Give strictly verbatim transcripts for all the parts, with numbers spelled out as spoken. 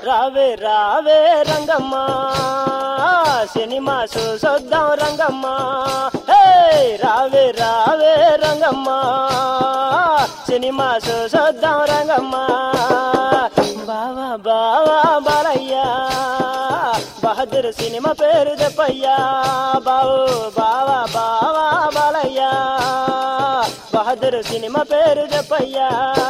రావే రావే రంగమ్మ సినిమా చూసొద్దాం రంగమ్మ హే రావే రావే రంగమ్మ సినిమా చూసొద్దాం రంగమ్మ బావా బావా బాలయ్య బహదూర్ సినిమా పేరు చెప్పయ్యా బావు బావా బావా బాలయ్య బహదూర్ సినిమా పేరు చెప్పయ్యా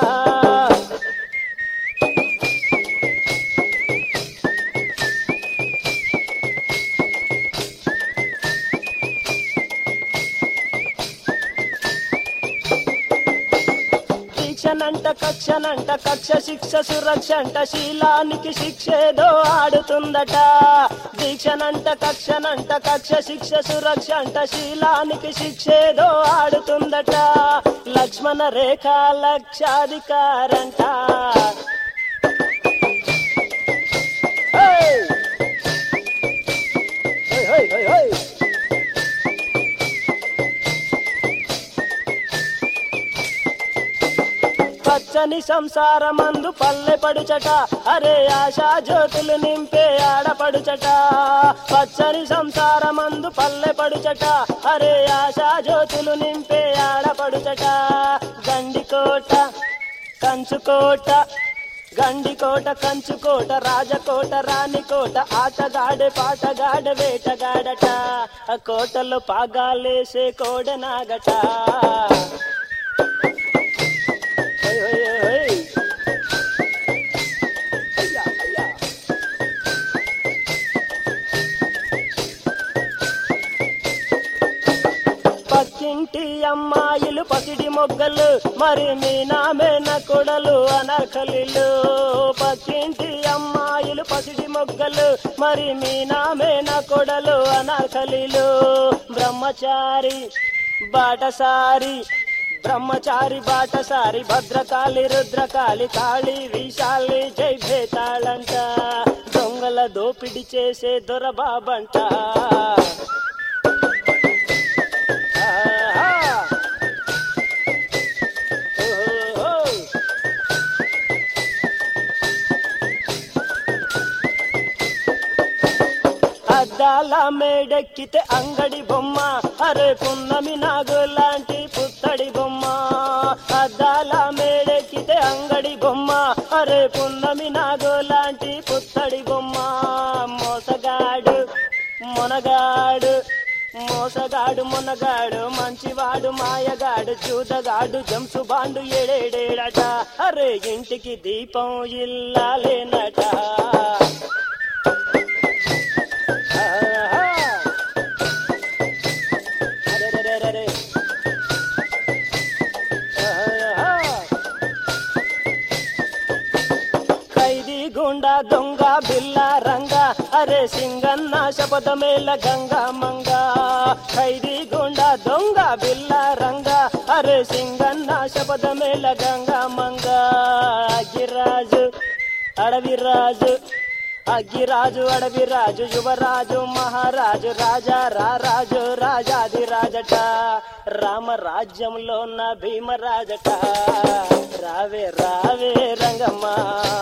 శిక్షనంట కక్షనంట కక్ష శిక్ష సురక్ష అంట శీలానికి శిక్షేదో ఆడుతుందట దీక్షనంట కక్షనంట కక్ష శిక్ష సురక్ష అంట శీలానికి శిక్షేదో ఆడుతుందట లక్ష్మణ రేఖ లక్షాధికారంట పచ్చని సంసారమందు పల్లె పడుచట అరే ఆశా జ్యోతులు నింపే ఆడపడుచట పచ్చని సంసారమందు పల్లె పడుచట అరే ఆశా జ్యోతులు నింపే ఆడపడుచట గండికోట కంచుకోట గండికోట కంచుకోట రాజకోట రాణికోట ఆటగాడే పాటగాడ వేటగాడట ఆ కోటలో పాగాలేసే కోడనాగట పక్కింటి అమ్మాయిలు పసిడి మొగ్గలు మరి మీ నామేన కొడలు అనర్కలిలు పక్కింటి అమ్మాయిలు పసిడి మొగ్గలు మరి మీ నామేన కొడలు అనర్కలిలు బ్రహ్మచారి బాటసారి బ్రహ్మచారి బాటసారి భద్రకాళి రుద్రకాళి కాళి విశాలి జై భేతాళంట దొంగల దోపిడి చేసే దొరబాబంట అద్దాల మేడెక్కితే అంగడి బొమ్మ అరే పున్నమి నాగు లాంటి పుత్తడి బొమ్మ అద్దాల మేడెక్కితే అంగడి బొమ్మ అరే పున్నమి నాగు లాంటి పుత్తడి బొమ్మ మోసగాడు మొనగాడు మోసగాడు మొనగాడు మంచివాడు మాయగాడు చూదగాడు జంసు బాండు ఏడేడేడట అరే ఇంటికి దీపం ఇల్లాలేనట గుండా దొంగ బిల్ల రంగ అరే సింగన్న శపథమేల గంగా మంగ ఖైదీ గుండా దొంగ బిల్ల రంగ అరే సింగన్న శపథమేల గంగా మంగ అగ్గిరాజు అడవిరాజు అగ్గిరాజు అడవిరాజు యువరాజు మహారాజు రాజా రారాజు రాజాదిరాజట రామరాజ్యంలో ఉన్న భీమరాజట రావే రావే రంగమ్మ